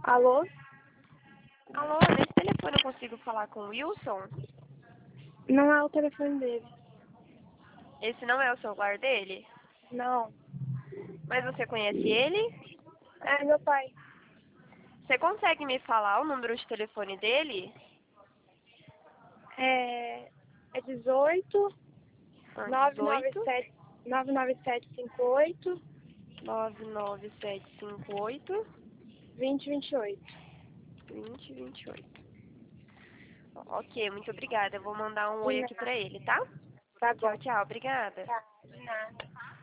Alô? Alô, nesse telefone eu consigo falar com o Wilson? Não é o telefone dele. Esse não é o celular dele? Não. Mas você conhece ele? É meu pai. Você consegue me falar o número de telefone dele? É 18 18 997 99758 99758 2028. 2028. Ok, muito obrigada. Eu vou mandar um De oi aqui pra nada. ele, tá? Tá Tchau, bom. tchau. Obrigada. Tá, de nada.